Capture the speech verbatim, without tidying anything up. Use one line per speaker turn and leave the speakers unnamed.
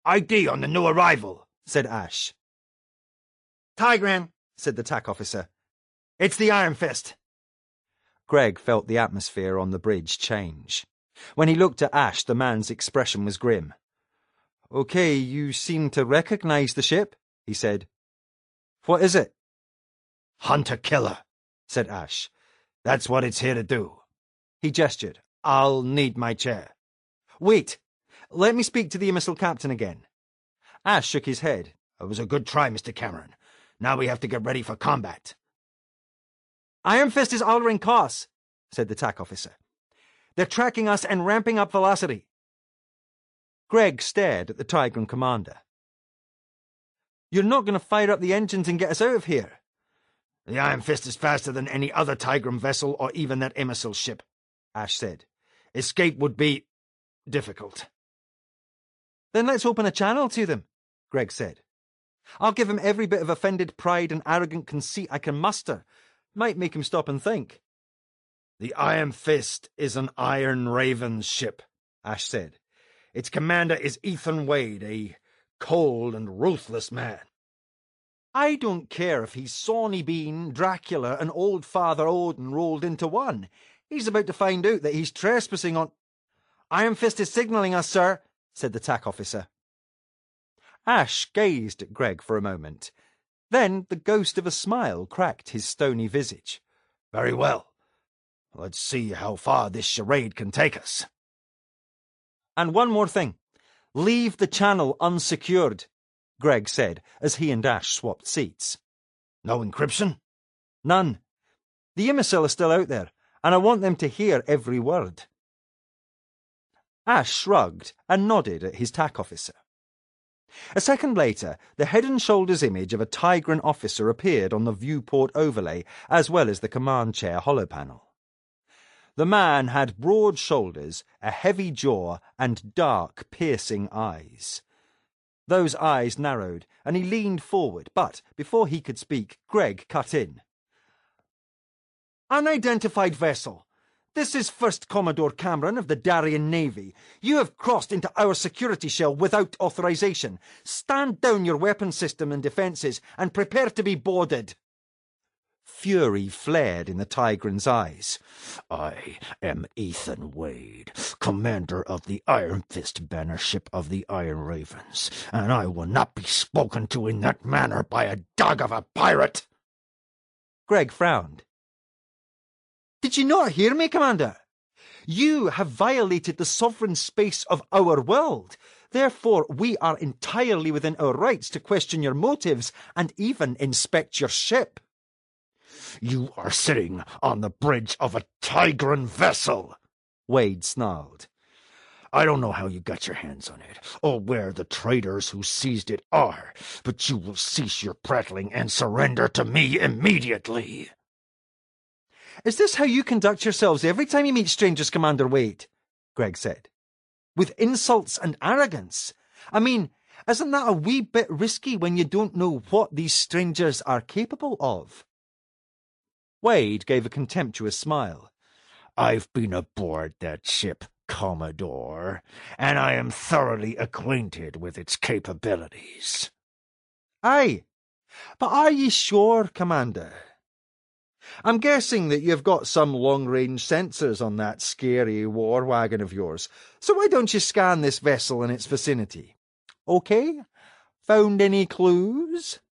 I D on the new arrival, said Ash.
Tigran, said the T A C officer. It's the Iron Fist.
Greg felt the atmosphere on the bridge change. When he looked at Ash, the man's expression was grim. "Okay, you seem to recognize the ship," he said. "What is it?"
"Hunter-killer," said Ash. "That's what it's here to do." He gestured. "I'll need my chair."
"Wait. Let me speak to the missile captain again." Ash shook his head.
"It was a good try, Mister Cameron. Now we have to get ready for combat."
"Iron Fist is altering course," said the T A C officer. "They're tracking us and ramping up velocity." Greg stared at the Tigran commander. "You're not going to fire up the engines and get us out of here?"
"The Iron Fist is faster than any other Tigran vessel or even that imbecile ship," Ash said. "Escape would be difficult."
"Then let's open a channel to them," Greg said. "I'll give him every bit of offended pride and arrogant conceit I can muster. Might make him stop and think."
"The Iron Fist is an Iron Raven's ship," Ash said. "Its commander is Ethan Wade, a cold and ruthless man."
"I don't care if he's Sawney Bean, Dracula, and Old Father Odin rolled into one. He's about to find out that he's trespassing on—" "Iron Fist is signalling us, sir," said the T A C officer. Ash gazed at Greg for a moment. Then the ghost of a smile cracked his stony visage.
"Very well. Let's see how far this charade can take us."
"And one more thing. Leave the channel unsecured," Greg said as he and Ash swapped seats.
"No encryption?"
"None. The imbecile is still out there, and I want them to hear every word." Ash shrugged and nodded at his T A C officer. A second later, the head and shoulders image of a Tigran officer appeared on the viewport overlay as well as the command chair holopanel. The man had broad shoulders, a heavy jaw, and dark, piercing eyes. Those eyes narrowed, and he leaned forward, but before he could speak, Greg cut in. "Unidentified vessel. This is First Commodore Cameron of the Darien Navy. You have crossed into our security shell without authorization. Stand down your weapon system and defenses and prepare to be boarded." Fury flared in the Tigran's eyes.
"I am Ethan Wade, commander of the Iron Fist banner ship of the Iron Ravens, and I will not be spoken to in that manner by a dog of a pirate."
Greg frowned. "Did you not hear me, Commander? You have violated the sovereign space of our world. Therefore, we are entirely within our rights to question your motives and even inspect your ship."
"You are sitting on the bridge of a Tigran vessel," Wade snarled. "I don't know how you got your hands on it, or where the traitors who seized it are, but you will cease your prattling and surrender to me immediately."
"Is this how you conduct yourselves every time you meet strangers, Commander Wade?" Greg said. "With insults and arrogance? I mean, isn't that a wee bit risky when you don't know what these strangers are capable of?" Wade gave a contemptuous smile.
"I've been aboard that ship, Commodore, and I am thoroughly acquainted with its capabilities."
"Aye, but are ye sure, Commander? I'm guessing that you've got some long-range sensors on that scary war wagon of yours, so why don't you scan this vessel and its vicinity? Okay? Found any clues?"